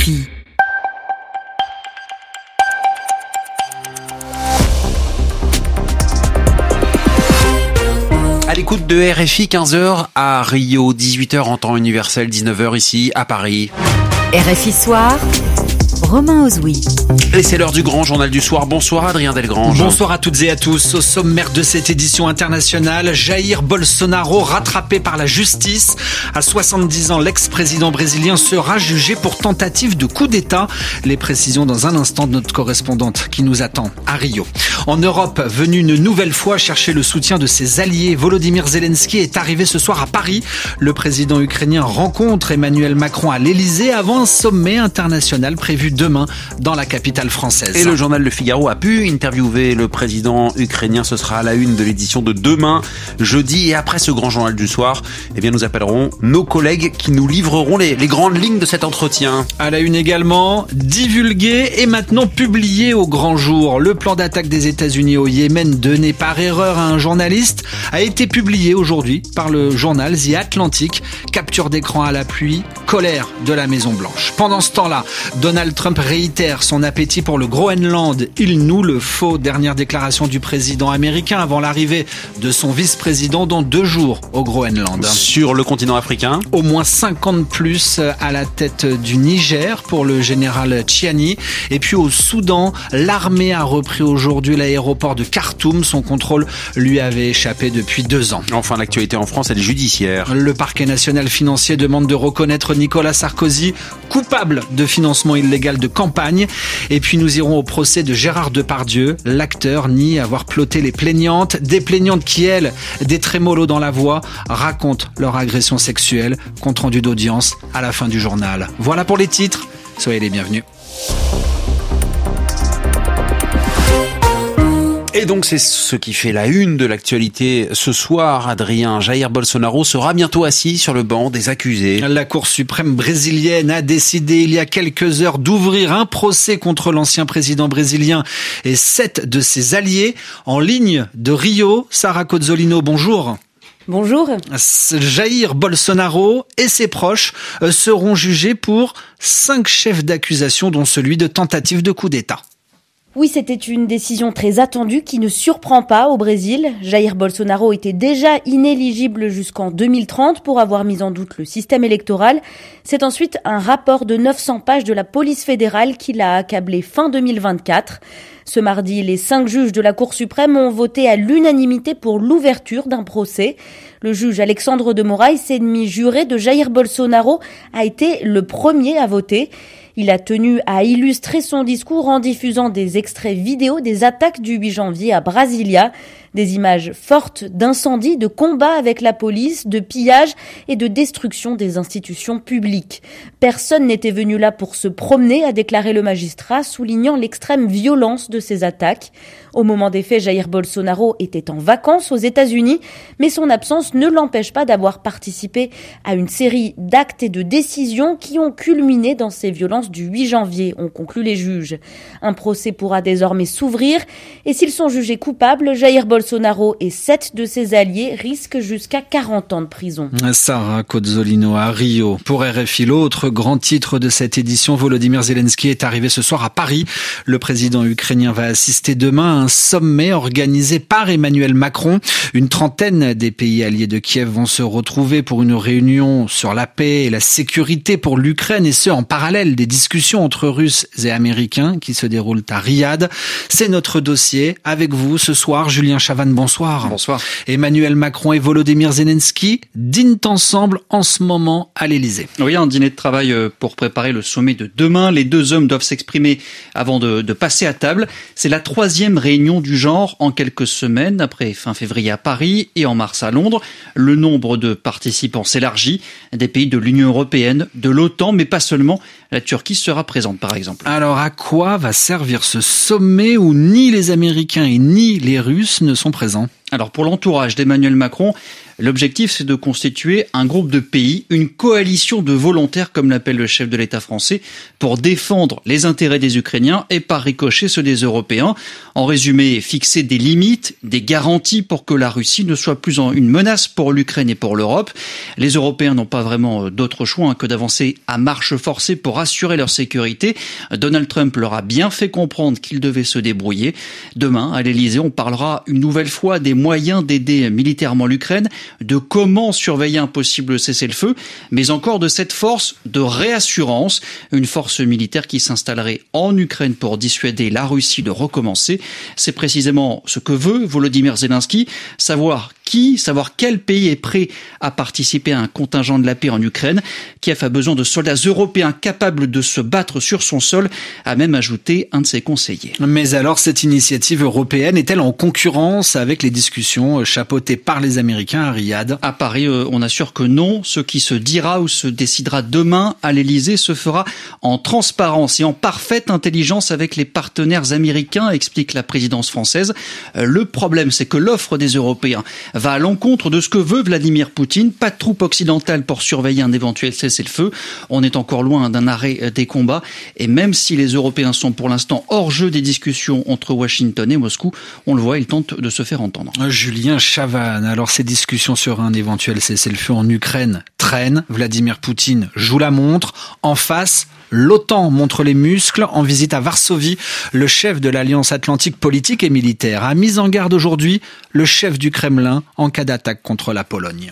RFI. À l'écoute de RFI, 15h à Rio, 18h en temps universel, 19h ici à Paris. RFI Soir, Romain Ozoui. Et c'est l'heure du grand journal du soir. Bonsoir Adrien Delgrange. Bonsoir à toutes et à tous. Au sommaire de cette édition internationale, Jair Bolsonaro rattrapé par la justice. À 70 ans, l'ex-président brésilien sera jugé pour tentative de coup d'État. Les précisions dans un instant de notre correspondante qui nous attend à Rio. En Europe, venu une nouvelle fois chercher le soutien de ses alliés, Volodymyr Zelensky est arrivé ce soir à Paris. Le président ukrainien rencontre Emmanuel Macron à l'Elysée avant un sommet international prévu demain dans la capitale française. Et le journal Le Figaro a pu interviewer le président ukrainien. Ce sera à la une de l'édition de demain, jeudi. Et après ce grand journal du soir, nous appellerons nos collègues qui nous livreront les grandes lignes de cet entretien. À la une également, divulgué et maintenant publié au grand jour. Le plan d'attaque des États-Unis au Yémen donné par erreur à un journaliste a été publié aujourd'hui par le journal The Atlantic. Capture d'écran à l'appui, colère de la Maison-Blanche. Pendant ce temps-là, Donald Trump réitère son appétit pour le Groenland. Il noue le faux. Dernière déclaration du président américain avant l'arrivée de son vice-président dans 2 jours au Groenland. Sur le continent africain, au moins 50 plus à la tête du Niger pour le général Tchiani. Et puis au Soudan, l'armée a repris aujourd'hui l'aéroport de Khartoum. Son contrôle lui avait échappé depuis 2 ans. Enfin, l'actualité en France, elle est judiciaire. Le parquet national financier demande de reconnaître Nicolas Sarkozy coupable de financement illégal de campagne. Et puis nous irons au procès de Gérard Depardieu. L'acteur nie avoir ploté les plaignantes. Des plaignantes qui, elles, des trémolos dans la voix, racontent leur agression sexuelle. Compte rendu d'audience à la fin du journal. Voilà pour les titres. Soyez les bienvenus. Et donc c'est ce qui fait la une de l'actualité ce soir, Adrien. Jair Bolsonaro sera bientôt assis sur le banc des accusés. La Cour suprême brésilienne a décidé il y a quelques heures d'ouvrir un procès contre l'ancien président brésilien et 7 de ses alliés. En ligne de Rio, Sarah Cozzolino, bonjour. Bonjour. Jair Bolsonaro et ses proches seront jugés pour 5 chefs d'accusation, dont celui de tentative de coup d'État. Oui, c'était une décision très attendue qui ne surprend pas au Brésil. Jair Bolsonaro était déjà inéligible jusqu'en 2030 pour avoir mis en doute le système électoral. C'est ensuite un rapport de 900 pages de la police fédérale qui l'a accablé fin 2024. Ce mardi, les 5 juges de la Cour suprême ont voté à l'unanimité pour l'ouverture d'un procès. Le juge Alexandre de Moraes, ennemi juré de Jair Bolsonaro, a été le premier à voter. Il a tenu à illustrer son discours en diffusant des extraits vidéo des attaques du 8 janvier à Brasilia. Des images fortes d'incendies, de combats avec la police, de pillages et de destruction des institutions publiques. Personne n'était venu là pour se promener, a déclaré le magistrat, soulignant l'extrême violence de ces attaques. Au moment des faits, Jair Bolsonaro était en vacances aux États-Unis, mais son absence ne l'empêche pas d'avoir participé à une série d'actes et de décisions qui ont culminé dans ces violences du 8 janvier, ont conclu les juges. Un procès pourra désormais s'ouvrir et s'ils sont jugés coupables, Jair Bolsonaro et 7 de ses alliés risquent jusqu'à 40 ans de prison. Sarah Cozzolino à Rio. Pour RFI, l'autre grand titre de cette édition, Volodymyr Zelensky est arrivé ce soir à Paris. Le président ukrainien va assister demain à un sommet organisé par Emmanuel Macron. Une trentaine des pays alliés de Kiev vont se retrouver pour une réunion sur la paix et la sécurité pour l'Ukraine, et ce en parallèle des discussions entre Russes et Américains qui se déroulent à Riyad. C'est notre dossier. Avec vous ce soir, Julien Chavannes, bonsoir. Bonsoir. Emmanuel Macron et Volodymyr Zelensky dînent ensemble en ce moment à l'Elysée. Oui, un dîner de travail pour préparer le sommet de demain. Les 2 hommes doivent s'exprimer avant de passer à table. C'est la 3e réunion du genre en quelques semaines, après fin février à Paris et en mars à Londres. Le nombre de participants s'élargit. Des pays de l'Union européenne, de l'OTAN, mais pas seulement. La Turquie sera présente, par exemple. Alors, à quoi va servir ce sommet où ni les Américains et ni les Russes ne sont présents ? Alors pour l'entourage d'Emmanuel Macron, L'objectif, c'est de constituer un groupe de pays, une coalition de volontaires, comme l'appelle le chef de l'État français, pour défendre les intérêts des Ukrainiens et par ricochet ceux des Européens. En résumé, fixer des limites, des garanties pour que la Russie ne soit plus une menace pour l'Ukraine et pour l'Europe. Les Européens n'ont pas vraiment d'autre choix que d'avancer à marche forcée pour assurer leur sécurité. Donald Trump leur a bien fait comprendre qu'ils devaient se débrouiller. Demain, à l'Elysée, on parlera une nouvelle fois des moyens d'aider militairement l'Ukraine, de comment surveiller un possible cessez-le-feu, mais encore de cette force de réassurance, une force militaire qui s'installerait en Ukraine pour dissuader la Russie de recommencer. C'est précisément ce que veut Volodymyr Zelensky, savoir quel pays est prêt à participer à un contingent de la paix en Ukraine. Kiev a besoin de soldats européens capables de se battre sur son sol, a même ajouté un de ses conseillers. Mais alors, cette initiative européenne est-elle en concurrence avec les discussions chapeautées par les Américains à Riyad ? À Paris, on assure que non. Ce qui se dira ou se décidera demain à l'Elysée se fera en transparence et en parfaite intelligence avec les partenaires américains, explique la présidence française. Le problème, c'est que l'offre des Européens va à l'encontre de ce que veut Vladimir Poutine. Pas de troupes occidentales pour surveiller un éventuel cessez-le-feu. On est encore loin d'un arrêt des combats. Et même si les Européens sont pour l'instant hors jeu des discussions entre Washington et Moscou, on le voit, ils tentent de se faire entendre. Julien Chavannes, alors ces discussions sur un éventuel cessez-le-feu en Ukraine traînent. Vladimir Poutine joue la montre. En face, l'OTAN montre les muscles. En visite à Varsovie, le chef de l'Alliance Atlantique politique et militaire a mis en garde aujourd'hui le chef du Kremlin en cas d'attaque contre la Pologne.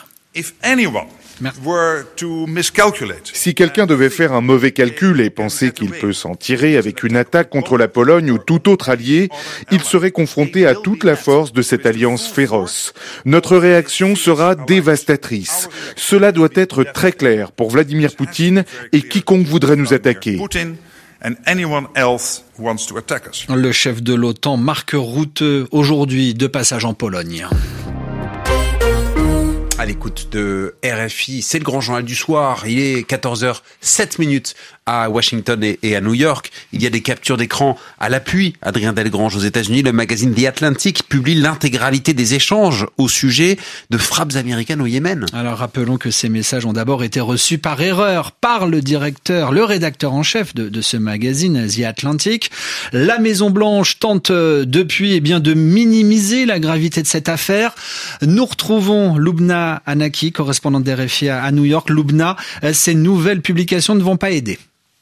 Si quelqu'un devait faire un mauvais calcul et penser qu'il peut s'en tirer avec une attaque contre la Pologne ou tout autre allié, il serait confronté à toute la force de cette alliance féroce. Notre réaction sera dévastatrice. Cela doit être très clair pour Vladimir Poutine et quiconque voudrait nous attaquer. Le chef de l'OTAN, Mark Rutte, aujourd'hui de passage en Pologne. À l'écoute de RFI, c'est le grand journal du soir. Il est 14h07 à Washington et à New York. Il y a des captures d'écran à l'appui. Adrien Delgrange aux États-Unis, le magazine The Atlantic publie l'intégralité des échanges au sujet de frappes américaines au Yémen. Alors rappelons que ces messages ont d'abord été reçus par erreur par le rédacteur en chef de ce magazine The Atlantic. La Maison-Blanche tente depuis de minimiser la gravité de cette affaire. Nous retrouvons Lubna Anaki, correspondante d'RFI à New York. Lubna, ces nouvelles publications ne vont pas aider.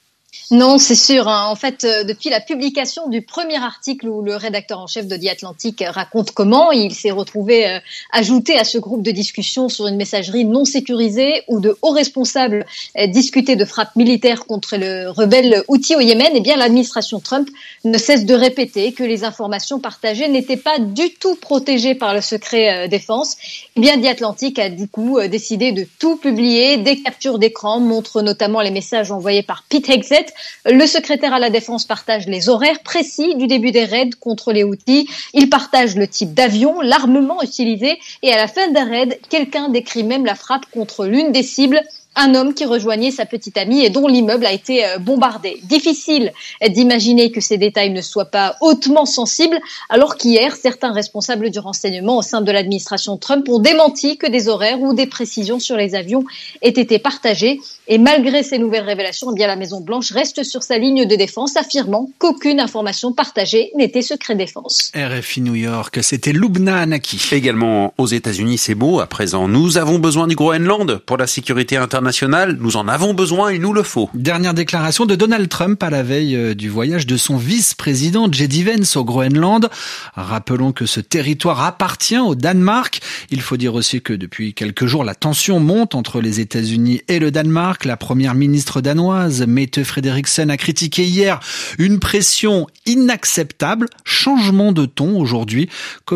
Non, c'est sûr. En fait, depuis la publication du premier article où le rédacteur en chef de The Atlantic raconte comment il s'est retrouvé ajouté à ce groupe de discussion sur une messagerie non sécurisée où de hauts responsables discutaient de frappes militaires contre le rebelle Houthi au Yémen, eh bien l'administration Trump ne cesse de répéter que les informations partagées n'étaient pas du tout protégées par le secret défense. Eh bien, The Atlantic a du coup décidé de tout publier. Des captures d'écran montrent notamment les messages envoyés par Pete Hegseth. Le secrétaire à la Défense partage les horaires précis du début des raids contre les Houthis. Il partage le type d'avion, l'armement utilisé et à la fin d'un raid, quelqu'un décrit même la frappe contre l'une des cibles. Un homme qui rejoignait sa petite amie et dont l'immeuble a été bombardé. Difficile d'imaginer que ces détails ne soient pas hautement sensibles, alors qu'hier, certains responsables du renseignement au sein de l'administration Trump ont démenti que des horaires ou des précisions sur les avions aient été partagées. Et malgré ces nouvelles révélations, eh bien la Maison-Blanche reste sur sa ligne de défense, affirmant qu'aucune information partagée n'était secret défense. RFI New York, c'était Lubna Anaki. Également aux États-Unis, c'est beau à présent. Nous avons besoin du Groenland pour la sécurité internationale. Nous en avons besoin, il nous le faut. Dernière déclaration de Donald Trump à la veille du voyage de son vice-président J.D. Vance au Groenland. Rappelons que ce territoire appartient au Danemark. Il faut dire aussi que depuis quelques jours, la tension monte entre les États-Unis et le Danemark. La première ministre danoise, Mette Frederiksen, a critiqué hier une pression inacceptable. Changement de ton aujourd'hui.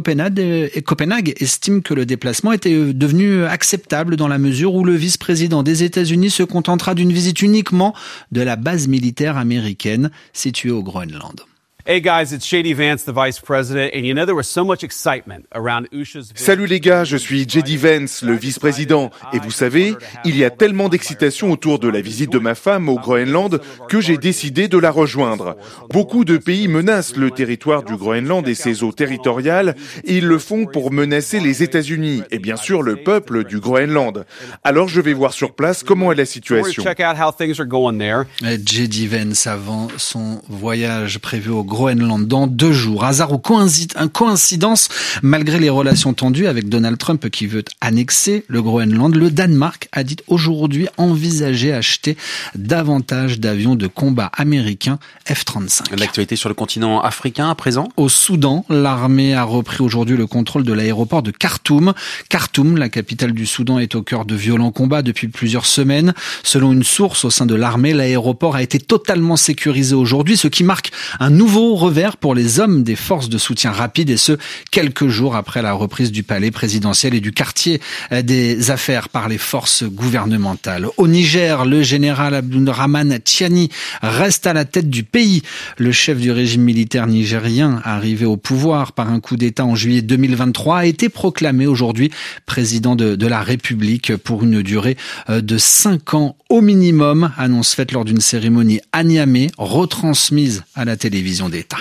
Copenhague estime que le déplacement était devenu acceptable dans la mesure où le vice-président des États-Unis se contentera d'une visite uniquement de la base militaire américaine située au Groenland. Hey guys, it's J.D. Vance, the Vice President, and you know there was so much excitement around Usha's... Salut les gars, je suis J.D. Vance, le vice-président. Et vous savez, il y a tellement d'excitation autour de la visite de ma femme au Groenland que j'ai décidé de la rejoindre. Beaucoup de pays menacent le territoire du Groenland et ses eaux territoriales, et ils le font pour menacer les États-Unis et bien sûr le peuple du Groenland. Alors je vais voir sur place comment est la situation. J.D. Vance avant son voyage prévu au Groenland dans 2 jours. Hasard ou coïncidence, malgré les relations tendues avec Donald Trump qui veut annexer le Groenland, le Danemark a dit aujourd'hui envisager acheter davantage d'avions de combat américains F-35. L'actualité sur le continent africain à présent. Au Soudan, l'armée a repris aujourd'hui le contrôle de l'aéroport de Khartoum. Khartoum, la capitale du Soudan, est au cœur de violents combats depuis plusieurs semaines. Selon une source au sein de l'armée, l'aéroport a été totalement sécurisé aujourd'hui, ce qui marque un nouveau revers pour les hommes des forces de soutien rapide, et ce, quelques jours après la reprise du palais présidentiel et du quartier des affaires par les forces gouvernementales. Au Niger, le général Abdourahmane Tiani reste à la tête du pays. Le chef du régime militaire nigérien, arrivé au pouvoir par un coup d'État en juillet 2023, a été proclamé aujourd'hui président de la République pour une durée de 5 ans au minimum, annonce faite lors d'une cérémonie à Niamey, retransmise à la télévision d'État.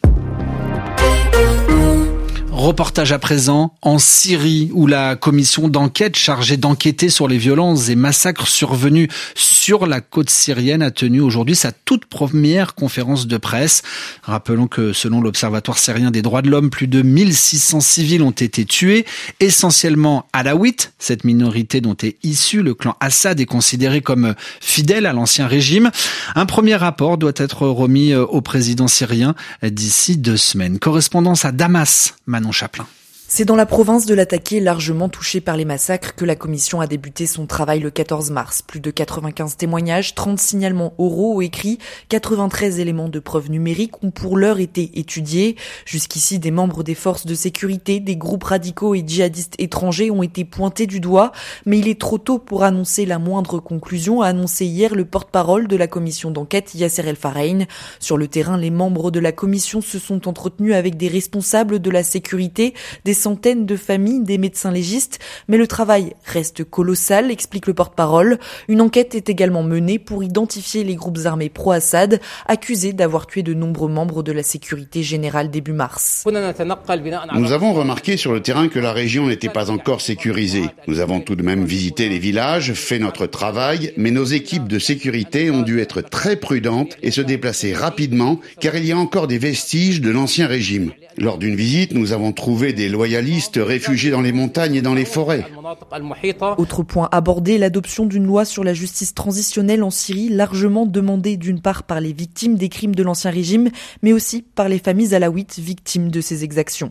Reportage à présent en Syrie, où la commission d'enquête chargée d'enquêter sur les violences et massacres survenus sur la côte syrienne a tenu aujourd'hui sa toute première conférence de presse. Rappelons que selon l'Observatoire syrien des droits de l'homme, plus de 1600 civils ont été tués, essentiellement alaouites. Cette minorité dont est issu le clan Assad est considérée comme fidèle à l'ancien régime. Un premier rapport doit être remis au président syrien d'ici 2 semaines. Correspondance à Damas, Manon Chaplin. C'est dans la province de l'Attaqué, largement touchée par les massacres, que la commission a débuté son travail le 14 mars. Plus de 95 témoignages, 30 signalements oraux ou écrits, 93 éléments de preuves numériques ont pour l'heure été étudiés. Jusqu'ici, des membres des forces de sécurité, des groupes radicaux et djihadistes étrangers ont été pointés du doigt. Mais il est trop tôt pour annoncer la moindre conclusion, a annoncé hier le porte-parole de la commission d'enquête, Yasser El-Farhaïn. Sur le terrain, les membres de la commission se sont entretenus avec des responsables de la sécurité, des centaines de familles, des médecins légistes, mais le travail reste colossal, explique le porte-parole. Une enquête est également menée pour identifier les groupes armés pro-Assad, accusés d'avoir tué de nombreux membres de la sécurité générale début mars. Nous avons remarqué sur le terrain que la région n'était pas encore sécurisée. Nous avons tout de même visité les villages, fait notre travail, mais nos équipes de sécurité ont dû être très prudentes et se déplacer rapidement, car il y a encore des vestiges de l'ancien régime. Lors d'une visite, nous avons trouvé des loyalistes réfugiés dans les montagnes et dans les forêts. Autre point abordé, l'adoption d'une loi sur la justice transitionnelle en Syrie, largement demandée d'une part par les victimes des crimes de l'ancien régime, mais aussi par les familles alaouites victimes de ces exactions.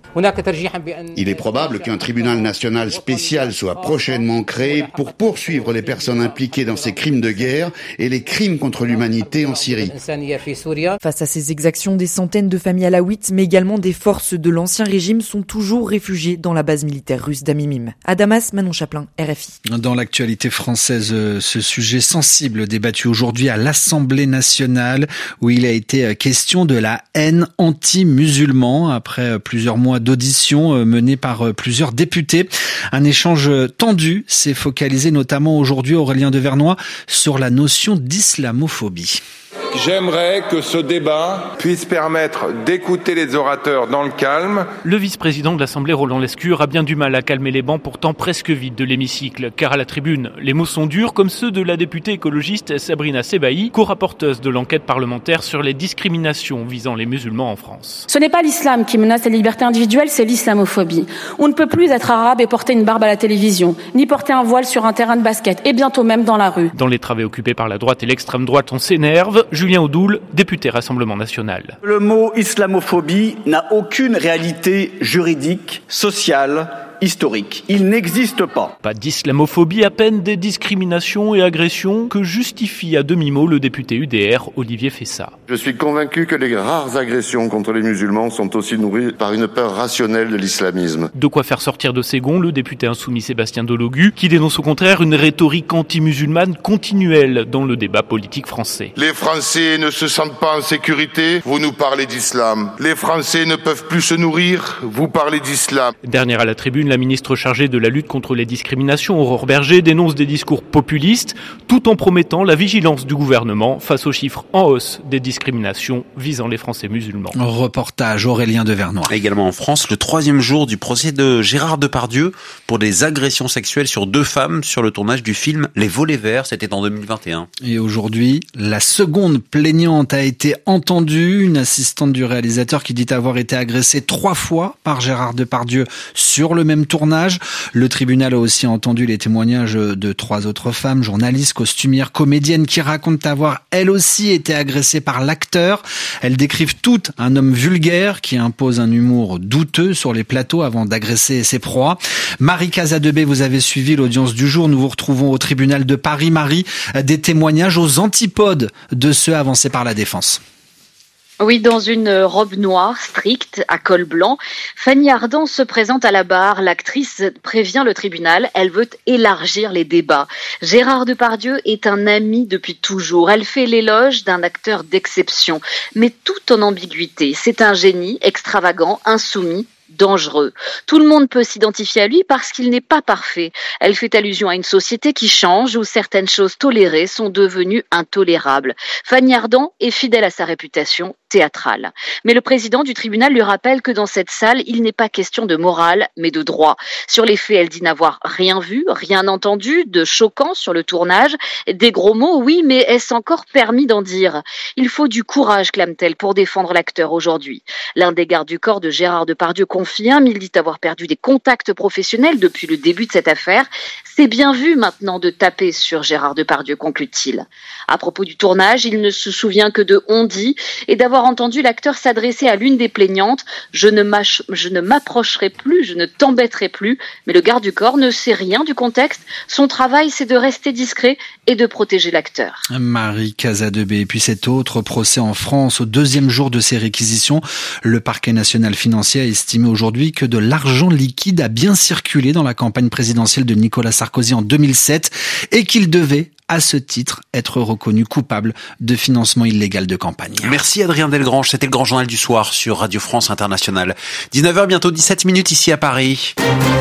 Il est probable qu'un tribunal national spécial soit prochainement créé pour poursuivre les personnes impliquées dans ces crimes de guerre et les crimes contre l'humanité en Syrie. Face à ces exactions, des centaines de familles alaouites, mais également des forces de l'ancien régime sont toujours réfugiées dans la base militaire russe d'Amimim. À Damas, Manon Chaplin, RFI. Dans l'actualité française, ce sujet sensible débattu aujourd'hui à l'Assemblée nationale, où il a été question de la haine anti-musulman après plusieurs mois d'auditions menées par plusieurs députés. Un échange tendu s'est focalisé notamment aujourd'hui, Aurélien Devernoy, sur la notion d'islamophobie. J'aimerais que ce débat puisse permettre d'écouter les orateurs dans le calme. Le vice-président de l'Assemblée, Roland Lescure, a bien du mal à calmer les bancs pourtant presque vides de l'hémicycle, car à la tribune, les mots sont durs, comme ceux de la députée écologiste Sabrina Sebahi, co-rapporteuse de l'enquête parlementaire sur les discriminations visant les musulmans en France. Ce n'est pas l'islam qui menace les libertés individuelles, c'est l'islamophobie. On ne peut plus être arabe et porter une barbe à la télévision, ni porter un voile sur un terrain de basket, et bientôt même dans la rue. Dans les travées occupées par la droite et l'extrême droite, on s'énerve. Julien Audoul, député Rassemblement National. Le mot islamophobie n'a aucune réalité juridique, sociale historique. Il n'existe pas. Pas d'islamophobie, à peine des discriminations et agressions que justifie à demi-mot le député UDR Olivier Fessa. Je suis convaincu que les rares agressions contre les musulmans sont aussi nourries par une peur rationnelle de l'islamisme. De quoi faire sortir de ses gonds le député insoumis Sébastien Delogu, qui dénonce au contraire une rhétorique anti-musulmane continuelle dans le débat politique français. Les Français ne se sentent pas en sécurité, vous nous parlez d'islam. Les Français ne peuvent plus se nourrir, vous parlez d'islam. Dernière à la tribune, la ministre chargée de la lutte contre les discriminations, Aurore Berger, dénonce des discours populistes, tout en promettant la vigilance du gouvernement face aux chiffres en hausse des discriminations visant les Français musulmans. Reportage Aurélien Devernois. Également en France, le 3e jour du procès de Gérard Depardieu pour des agressions sexuelles sur 2 femmes sur le tournage du film Les Volets Verts, c'était en 2021. Et aujourd'hui, la seconde plaignante a été entendue, une assistante du réalisateur qui dit avoir été agressée 3 fois par Gérard Depardieu sur le même tournage. Le tribunal a aussi entendu les témoignages de 3 autres femmes, journalistes, costumières, comédiennes, qui racontent avoir elles aussi été agressées par l'acteur. Elles décrivent toutes un homme vulgaire qui impose un humour douteux sur les plateaux avant d'agresser ses proies. Marie Casadebé, vous avez suivi l'audience du jour. Nous vous retrouvons au tribunal de Paris. Marie, des témoignages aux antipodes de ceux avancés par la défense. Oui, dans une robe noire, stricte, à col blanc, Fanny Ardant se présente à la barre. L'actrice prévient le tribunal, elle veut élargir les débats. Gérard Depardieu est un ami depuis toujours. Elle fait l'éloge d'un acteur d'exception, mais tout en ambiguïté. C'est un génie, extravagant, insoumis, dangereux. Tout le monde peut s'identifier à lui parce qu'il n'est pas parfait. Elle fait allusion à une société qui change, où certaines choses tolérées sont devenues intolérables. Fanny Ardant est fidèle à sa réputation théâtrale. Mais le président du tribunal lui rappelle que dans cette salle, il n'est pas question de morale, mais de droit. Sur les faits, elle dit n'avoir rien vu, rien entendu de choquant sur le tournage. Des gros mots, oui, mais est-ce encore permis d'en dire? Il faut du courage, clame-t-elle, pour défendre l'acteur aujourd'hui. L'un des gardes du corps de Gérard Depardieu confirme, il dit avoir perdu des contacts professionnels depuis le début de cette affaire. C'est bien vu maintenant de taper sur Gérard Depardieu, conclut-il. À propos du tournage, il ne se souvient que de on-dit et d'avoir entendu l'acteur s'adresser à l'une des plaignantes. Je ne m'approcherai plus, je ne t'embêterai plus. Mais le garde du corps ne sait rien du contexte. Son travail, c'est de rester discret et de protéger l'acteur. Marie Casadebé. Et puis cet autre procès en France, au 2e jour de ses réquisitions, le parquet national financier a estimé aujourd'hui que de l'argent liquide a bien circulé dans la campagne présidentielle de Nicolas Sarkozy en 2007 et qu'il devait, à ce titre, être reconnu coupable de financement illégal de campagne. Merci Adrien Delgrange, c'était le grand journal du soir sur Radio France Internationale. 19h, bientôt 17 minutes ici à Paris.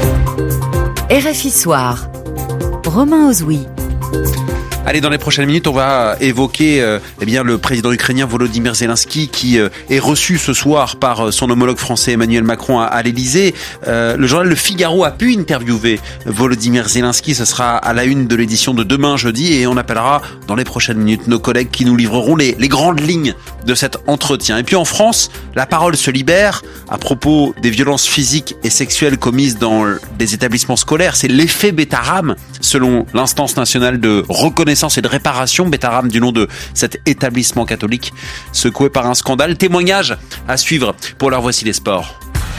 RFI Soir, Romain Ozoui. Allez, dans les prochaines minutes, on va évoquer le président ukrainien Volodymyr Zelensky qui est reçu ce soir par son homologue français Emmanuel Macron à l'Elysée. Le journal Le Figaro a pu interviewer Volodymyr Zelensky. Ce sera à la une de l'édition de demain jeudi et on appellera dans les prochaines minutes nos collègues qui nous livreront les grandes lignes de cet entretien. Et puis en France, la parole se libère à propos des violences physiques et sexuelles commises dans des établissements scolaires. C'est l'effet Betaram, selon l'instance nationale de reconnaissance et de réparation, Betaram du nom de cet établissement catholique secoué par un scandale. Témoignage à suivre. Pour l'heure, voici les sports.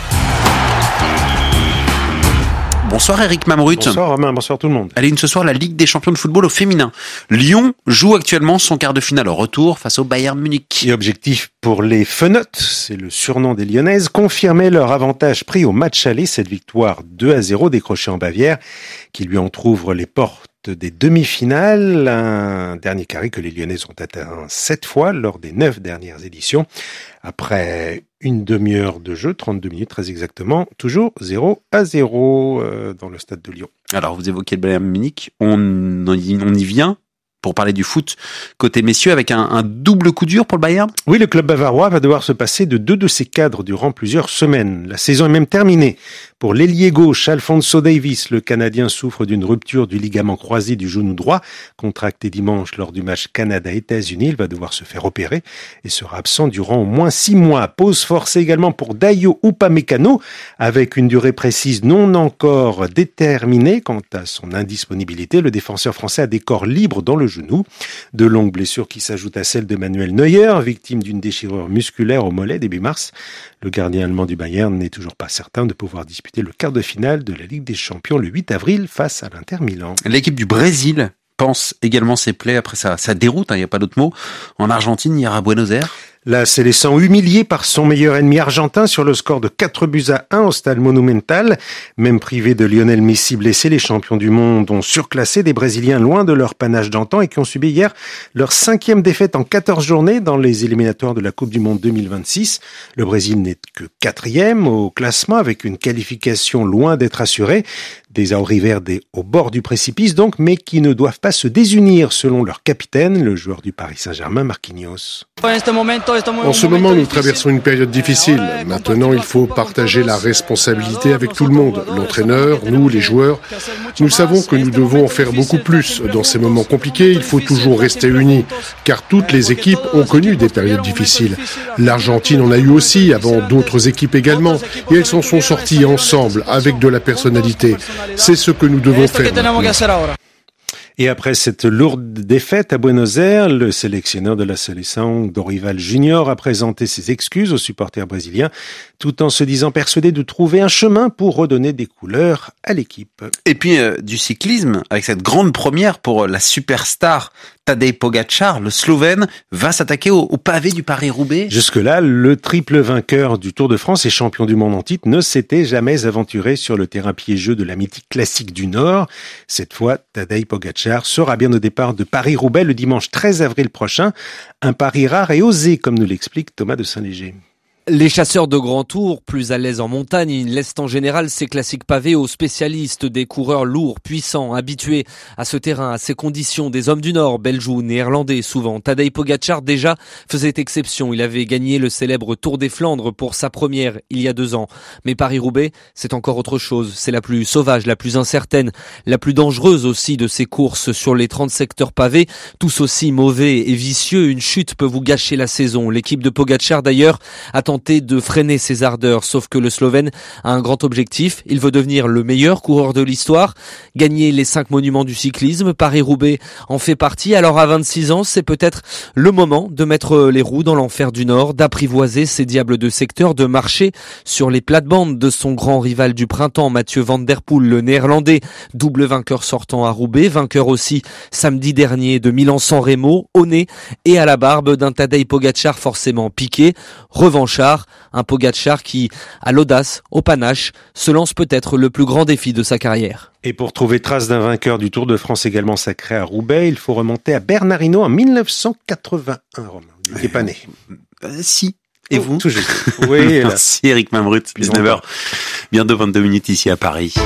Bonsoir Eric Mamrut. Bonsoir Romain, bonsoir tout le monde. Allez, ce soir, la Ligue des champions de football au féminin. Lyon joue actuellement son quart de finale au retour face au Bayern Munich. Et objectif pour les Fenotes, c'est le surnom des Lyonnaises, confirmer leur avantage pris au match aller, cette victoire 2-0 décrochée en Bavière, qui lui entrouvre les portes des demi-finales, un dernier carré que les Lyonnaises ont atteint 7 fois lors des 9 dernières éditions. Après une demi-heure de jeu, 32 minutes très exactement, toujours 0-0 dans le stade de Lyon. Alors vous évoquez le Bayern Munich, on y vient pour parler du foot côté messieurs avec un double coup dur pour le Bayern. Oui, le club bavarois va devoir se passer de 2 de ses cadres durant plusieurs semaines. La saison est même terminée. Pour l'ailier gauche, Alphonso Davies, le Canadien souffre d'une rupture du ligament croisé du genou droit, contracté dimanche lors du match Canada-États-Unis. Il va devoir se faire opérer et sera absent durant au moins 6 mois. Pause forcée également pour Dayo Upamecano, avec une durée précise non encore déterminée quant à son indisponibilité. Le défenseur français a des corps libres dans le genou. De longues blessures qui s'ajoutent à celles de Manuel Neuer, victime d'une déchirure musculaire au mollet début mars. Le gardien allemand du Bayern n'est toujours pas certain de pouvoir disputer disputer le quart de finale de la Ligue des Champions le 8 avril face à l'Inter Milan. L'équipe du Brésil pense également ses plaies après sa déroute, il n'y a pas d'autre mot, en Argentine hier à Buenos Aires. La Sélection humiliée par son meilleur ennemi argentin sur le score de 4-1 au stade Monumental. Même privés de Lionel Messi blessé, les champions du monde ont surclassé des Brésiliens loin de leur panache d'antan et qui ont subi hier leur 5e défaite en 14 journées dans les éliminatoires de la Coupe du Monde 2026. Le Brésil n'est que 4e au classement avec une qualification loin d'être assurée. Des Auriverde au bord du précipice donc, mais qui ne doivent pas se désunir selon leur capitaine, le joueur du Paris Saint-Germain, Marquinhos. En ce moment, nous traversons une période difficile. Maintenant, il faut partager la responsabilité avec tout le monde. L'entraîneur, nous, les joueurs. Nous savons que nous devons en faire beaucoup plus. Dans ces moments compliqués, il faut toujours rester unis, car toutes les équipes ont connu des périodes difficiles. L'Argentine en a eu aussi, avant d'autres équipes également, et elles s'en sont sorties ensemble, avec de la personnalité. C'est ce que nous devons faire. Et après cette lourde défaite à Buenos Aires, le sélectionneur de la sélection, Dorival Junior, a présenté ses excuses aux supporters brésiliens, tout en se disant persuadé de trouver un chemin pour redonner des couleurs à l'équipe. Et puis du cyclisme, avec cette grande première pour la superstar Tadej Pogačar, le Slovène, va s'attaquer au pavé du Paris-Roubaix. Jusque-là, le triple vainqueur du Tour de France et champion du monde en titre ne s'était jamais aventuré sur le terrain piégeux de la mythique classique du Nord. Cette fois, Tadej Pogačar sera bien au départ de Paris-Roubaix le dimanche 13 avril prochain. Un pari rare et osé, comme nous l'explique Thomas de Saint-Léger. Les chasseurs de grand tour, plus à l'aise en montagne, laissent en général ces classiques pavés aux spécialistes, des coureurs lourds, puissants, habitués à ce terrain, à ces conditions, des hommes du Nord, belges ou néerlandais souvent. Tadej Pogačar déjà faisait exception. Il avait gagné le célèbre Tour des Flandres pour sa première il y a 2 ans. Mais Paris-Roubaix, c'est encore autre chose. C'est la plus sauvage, la plus incertaine, la plus dangereuse aussi de ces courses sur les 30 secteurs pavés, tous aussi mauvais et vicieux. Une chute peut vous gâcher la saison. L'équipe de Pogačar d'ailleurs attend de freiner ses ardeurs, sauf que le Slovène a un grand objectif. Il veut devenir le meilleur coureur de l'histoire, gagner les 5 monuments du cyclisme. Paris-Roubaix en fait partie. Alors à 26 ans, c'est peut-être le moment de mettre les roues dans l'enfer du Nord, d'apprivoiser ces diables de secteur, de marcher sur les plates-bandes de son grand rival du printemps, Mathieu Van Der Poel, le néerlandais, double vainqueur sortant à Roubaix, vainqueur aussi samedi dernier de Milan-San Remo, au nez et à la barbe d'un Tadej Pogačar forcément piqué, revanchard. Un Pogačar qui, à l'audace, au panache, se lance peut-être le plus grand défi de sa carrière. Et pour trouver trace d'un vainqueur du Tour de France également sacré à Roubaix, il faut remonter à Bernardino en 1981, Romain. Vous n'étiez pas né. Si. Et vous? Tout juste. Oui. Merci Eric Mamrut, 19h, bientôt 22 minutes ici à Paris.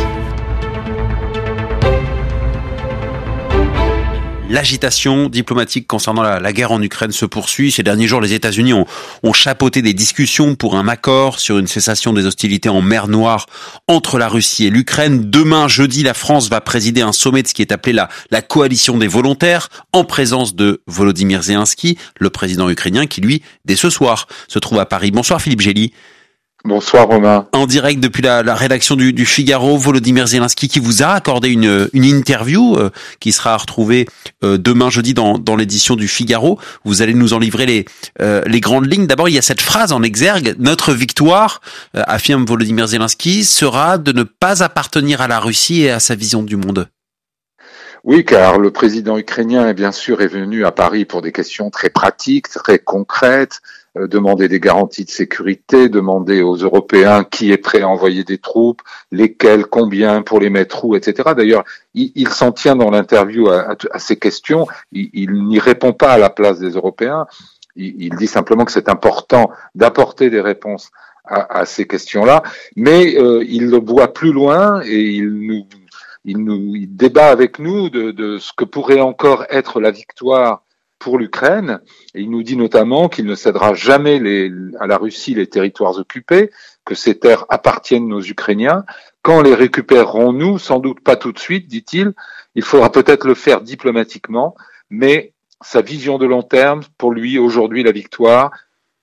L'agitation diplomatique concernant la guerre en Ukraine se poursuit. Ces derniers jours, les États-Unis ont chapeauté des discussions pour un accord sur une cessation des hostilités en mer Noire entre la Russie et l'Ukraine. Demain, jeudi, la France va présider un sommet de ce qui est appelé la coalition des volontaires, en présence de Volodymyr Zelensky, le président ukrainien, qui lui, dès ce soir, se trouve à Paris. Bonsoir Philippe Gély. Bonsoir Romain. En direct depuis la rédaction du Figaro, Volodymyr Zelensky qui vous a accordé une interview qui sera retrouvée demain jeudi dans l'édition du Figaro. Vous allez nous en livrer les grandes lignes. D'abord, il y a cette phrase en exergue: notre victoire, affirme Volodymyr Zelensky, sera de ne pas appartenir à la Russie et à sa vision du monde. Oui, car le président ukrainien, bien sûr, est venu à Paris pour des questions très pratiques, très concrètes, demander des garanties de sécurité, demander aux Européens qui est prêt à envoyer des troupes, lesquelles, combien, pour les mettre où, etc. D'ailleurs, il s'en tient dans l'interview à ces questions. Il n'y répond pas à la place des Européens. Il dit simplement que c'est important d'apporter des réponses à ces questions-là, mais il le voit plus loin et il débat avec nous de ce que pourrait encore être la victoire pour l'Ukraine, et il nous dit notamment qu'il ne cédera jamais à la Russie les territoires occupés, que ces terres appartiennent aux Ukrainiens. Quand les récupérerons-nous? Sans doute pas tout de suite, dit-il. Il faudra peut-être le faire diplomatiquement, mais sa vision de long terme, pour lui, aujourd'hui, la victoire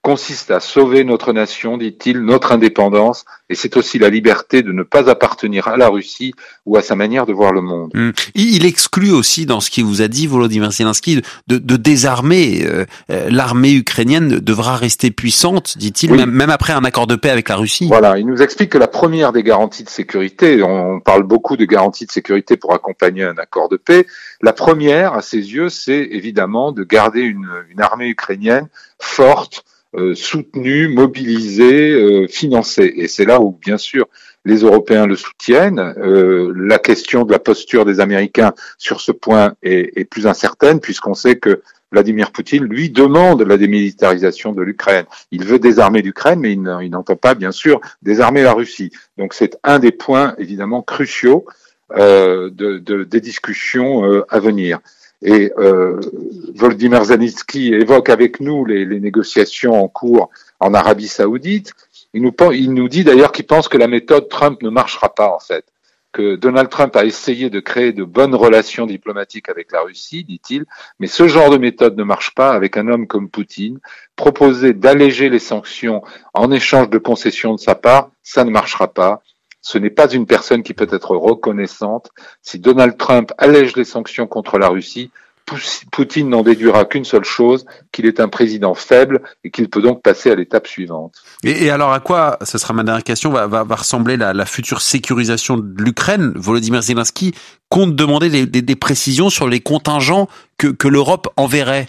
consiste à sauver notre nation, dit-il, notre indépendance, et c'est aussi la liberté de ne pas appartenir à la Russie ou à sa manière de voir le monde. Il exclut aussi, dans ce qu'il vous a dit, Volodymyr Zelensky, de désarmer. L'armée ukrainienne devra rester puissante, dit-il, oui, même après un accord de paix avec la Russie. Voilà, il nous explique que la première des garanties de sécurité, on parle beaucoup de garanties de sécurité pour accompagner un accord de paix, la première, à ses yeux, c'est évidemment de garder une armée ukrainienne forte, soutenue, mobilisée, financée. Et c'est là où, bien sûr, les Européens le soutiennent. La question de la posture des Américains sur ce point est plus incertaine, puisqu'on sait que Vladimir Poutine, lui, demande la démilitarisation de l'Ukraine. Il veut désarmer l'Ukraine, mais il n'entend pas, bien sûr, désarmer la Russie. Donc c'est un des points, évidemment, cruciaux des discussions à venir. Et Volodymyr Zelensky évoque avec nous les négociations en cours en Arabie Saoudite. Il nous dit d'ailleurs qu'il pense que la méthode Trump ne marchera pas, en fait. Que Donald Trump a essayé de créer de bonnes relations diplomatiques avec la Russie, dit-il, mais ce genre de méthode ne marche pas avec un homme comme Poutine. Proposer d'alléger les sanctions en échange de concessions de sa part, ça ne marchera pas. Ce n'est pas une personne qui peut être reconnaissante. Si Donald Trump allège les sanctions contre la Russie, Poutine n'en déduira qu'une seule chose, qu'il est un président faible et qu'il peut donc passer à l'étape suivante. Et alors à quoi, ce sera ma dernière question, va ressembler la future sécurisation de l'Ukraine? Volodymyr Zelensky compte demander des précisions sur les contingents que l'Europe enverrait.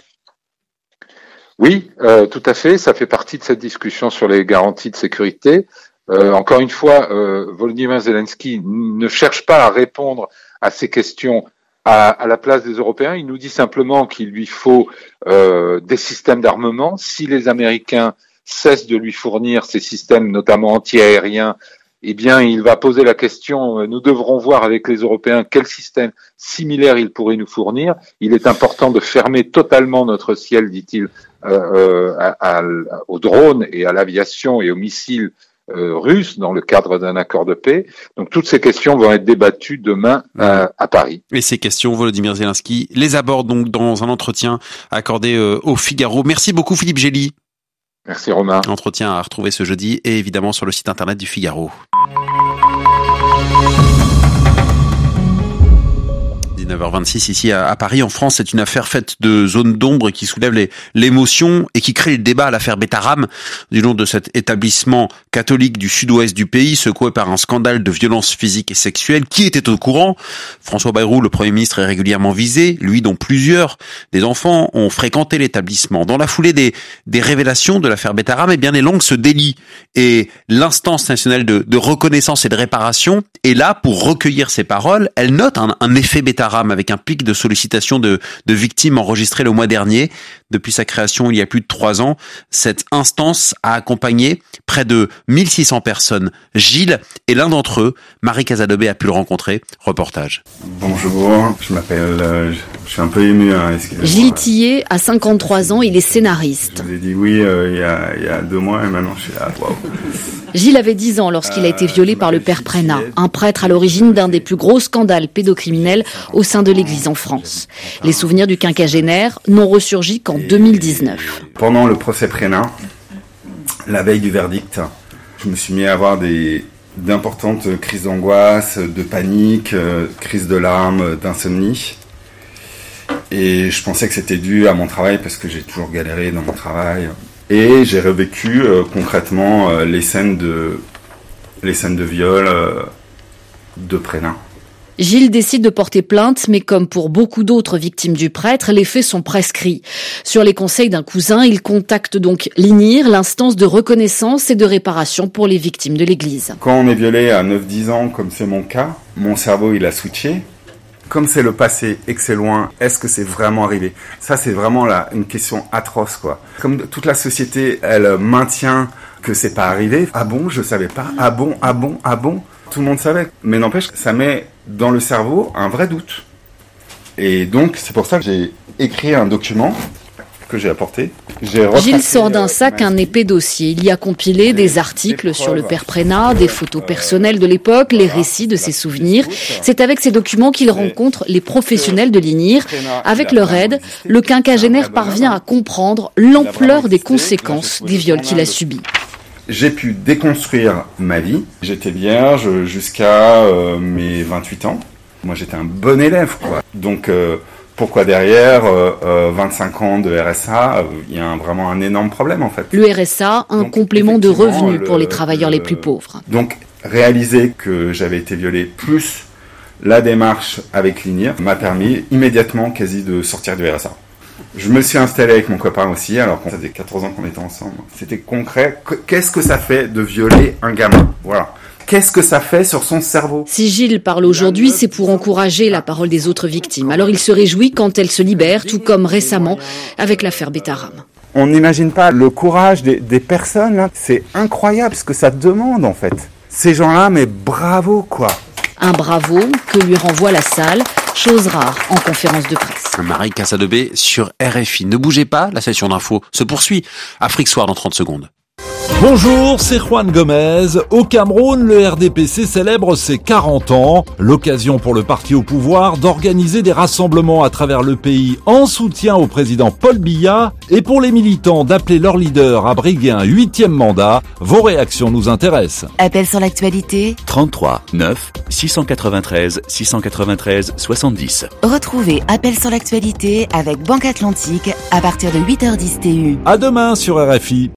Oui, tout à fait. Ça fait partie de cette discussion sur les garanties de sécurité. Encore une fois, Volodymyr Zelensky ne cherche pas à répondre à ces questions à la place des Européens. Il nous dit simplement qu'il lui faut des systèmes d'armement. Si les Américains cessent de lui fournir ces systèmes, notamment anti-aériens, eh bien, il va poser la question, nous devrons voir avec les Européens quel système similaire ils pourraient nous fournir. Il est important de fermer totalement notre ciel, dit-il, aux drones et à l'aviation et aux missiles russes dans le cadre d'un accord de paix. Donc toutes ces questions vont être débattues demain à Paris. Et ces questions, Volodymyr Zelensky les aborde donc dans un entretien accordé au Figaro. Merci beaucoup Philippe Gély. Merci Romain. Entretien à retrouver ce jeudi et évidemment sur le site internet du Figaro. 19h26 ici à Paris, en France, c'est une affaire faite de zones d'ombre qui soulève l'émotion et qui crée le débat, l'affaire Betaram, du nom de cet établissement catholique du sud-ouest du pays, secoué par un scandale de violence physique et sexuelle. Qui était au courant? François Bayrou, le Premier ministre, est régulièrement visé, lui dont plusieurs des enfants ont fréquenté l'établissement. Dans la foulée des révélations de l'affaire Betaram, eh bien les langues se délient et l'instance nationale de reconnaissance et de réparation est là pour recueillir ces paroles. Elle note un effet Betaram avec un pic de sollicitation de victimes enregistré le mois dernier. Depuis sa création il y a plus de 3 ans, cette instance a accompagné près de 1600 personnes. Gilles est l'un d'entre eux. Marie Casadobé a pu le rencontrer. Reportage. Bonjour, je m'appelle, je suis un peu ému. Gilles Tillet a 53 ans, il est scénariste. Je vous ai dit oui il y a 2 mois et maintenant je suis là. Wow. Gilles avait 10 ans lorsqu'il a été violé par le père Prénat, un prêtre à l'origine d'un des plus gros scandales pédocriminels au sein de l'Église en France. Les souvenirs du quinquagénaire n'ont ressurgi qu'en 2019. Pendant le procès Prénat, la veille du verdict, je me suis mis à avoir d'importantes crises d'angoisse, de panique, crises de larmes, d'insomnie. Et je pensais que c'était dû à mon travail parce que j'ai toujours galéré dans mon travail. Et j'ai revécu concrètement les scènes de viol de Prénat. Gilles décide de porter plainte, mais comme pour beaucoup d'autres victimes du prêtre, les faits sont prescrits. Sur les conseils d'un cousin, il contacte donc l'INIR, l'instance de reconnaissance et de réparation pour les victimes de l'Église. Quand on est violé à 9-10 ans, comme c'est mon cas, mon cerveau il a switché. Comme c'est le passé et que c'est loin, est-ce que c'est vraiment arrivé? Ça, c'est vraiment une question atroce, quoi. Comme toute la société, elle maintient que c'est pas arrivé. Ah bon, je savais pas. Ah bon. Tout le monde savait. Mais n'empêche, ça met dans le cerveau un vrai doute. Et donc, c'est pour ça que j'ai écrit un document que j'ai apporté. Gilles sort d'un sac un épais dossier. Il y a compilé des articles sur le père Prénat, des photos personnelles de l'époque, les récits de ses souvenirs. C'est avec ces documents qu'il rencontre les professionnels de l'INIR. Avec leur aide, le quinquagénaire parvient à comprendre l'ampleur des conséquences des viols qu'il a subis. J'ai pu déconstruire ma vie. J'étais vierge jusqu'à mes 28 ans. Moi, j'étais un bon élève, quoi. Donc, pourquoi derrière 25 ans de RSA, il y a vraiment un énorme problème, en fait. Le RSA, un complément de revenus pour les travailleurs les plus pauvres. Donc, réaliser que j'avais été violé, plus la démarche avec l'INIR, m'a permis immédiatement quasi de sortir du RSA. Je me suis installé avec mon copain aussi, alors qu'on faisait 14 ans qu'on était ensemble. C'était concret. Qu'est-ce que ça fait de violer un gamin? Voilà. Qu'est-ce que ça fait sur son cerveau? Si Gilles parle aujourd'hui, c'est pour encourager la parole des autres victimes. Alors il se réjouit quand elles se libèrent, tout comme récemment avec l'affaire Betaram. On n'imagine pas le courage des personnes, là. C'est incroyable ce que ça demande, en fait. Ces gens-là, mais bravo, quoi. Un bravo que lui renvoie la salle, chose rare en conférence de presse. Marie Cassadebé sur RFI. Ne bougez pas, la session d'info se poursuit. Afrique Soir dans 30 secondes. Bonjour, c'est Juan Gomez. Au Cameroun, le RDPC célèbre ses 40 ans. L'occasion pour le parti au pouvoir d'organiser des rassemblements à travers le pays en soutien au président Paul Biya et pour les militants d'appeler leur leader à briguer un 8e mandat. Vos réactions nous intéressent. Appel sur l'actualité 33 9 693 693 70. Retrouvez Appel sur l'actualité avec Banque Atlantique à partir de 8h10 TU. À demain sur RFI.